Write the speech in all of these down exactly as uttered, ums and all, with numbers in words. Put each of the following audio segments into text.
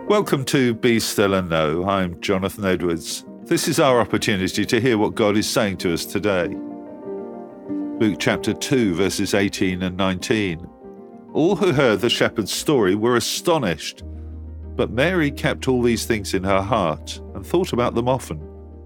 Welcome to Be Still and Know. I'm Jonathan Edwards. This is our opportunity to hear what God is saying to us today. Luke chapter two, verses eighteen and nineteen. All who heard the shepherd's story were astonished, but Mary kept all these things in her heart and thought about them often.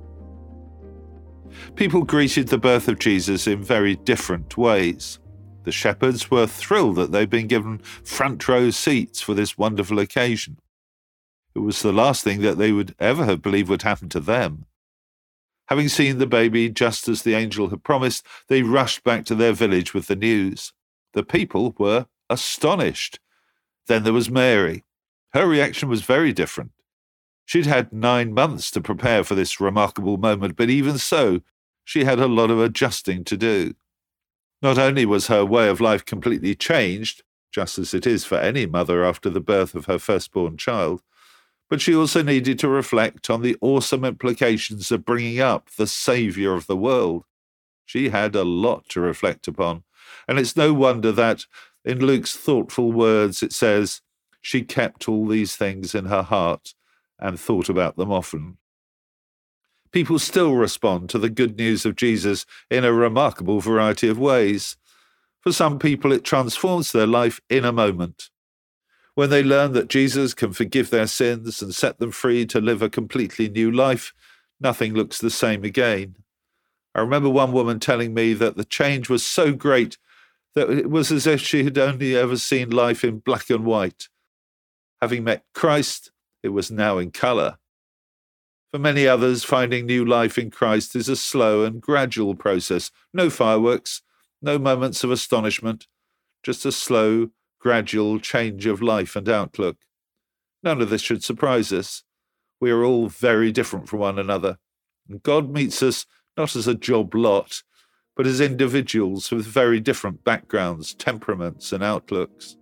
People greeted the birth of Jesus in very different ways. The shepherds were thrilled that they'd been given front row seats for this wonderful occasion. It was the last thing that they would ever have believed would happen to them. Having seen the baby just as the angel had promised, they rushed back to their village with the news. The people were astonished. Then there was Mary. Her reaction was very different. She'd had nine months to prepare for this remarkable moment, but even so, she had a lot of adjusting to do. Not only was her way of life completely changed, just as it is for any mother after the birth of her firstborn child, but she also needed to reflect on the awesome implications of bringing up the Saviour of the world. She had a lot to reflect upon, and it's no wonder that in Luke's thoughtful words it says, she kept all these things in her heart and thought about them often. People still respond to the good news of Jesus in a remarkable variety of ways. For some people, it transforms their life in a moment. When they learn that Jesus can forgive their sins and set them free to live a completely new life, nothing looks the same again. I remember one woman telling me that the change was so great that it was as if she had only ever seen life in black and white. Having met Christ, it was now in colour. For many others, finding new life in Christ is a slow and gradual process. No fireworks, no moments of astonishment, just a slow, gradual change of life and outlook. None of this should surprise us. We are all very different from one another, and God meets us not as a job lot, but as individuals with very different backgrounds, temperaments, and outlooks.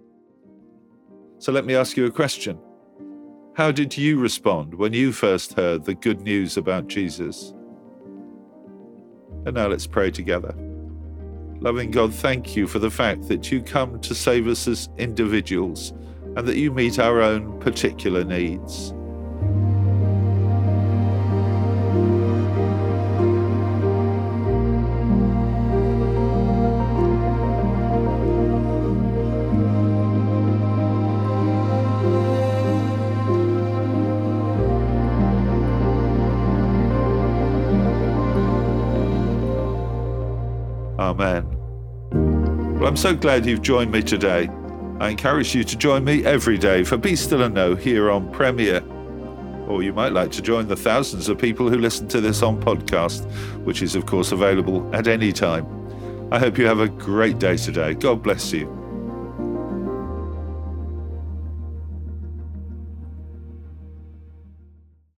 So let me ask you a question. How did you respond when you first heard the good news about Jesus? And now let's pray together. Loving God, thank you for the fact that you come to save us as individuals and that you meet our own particular needs. Amen. Well, I'm so glad you've joined me today. I encourage you to join me every day for Be Still and Know here on Premier. Or you might like to join the thousands of people who listen to this on podcast, which is of course available at any time. I hope you have a great day today. God bless you.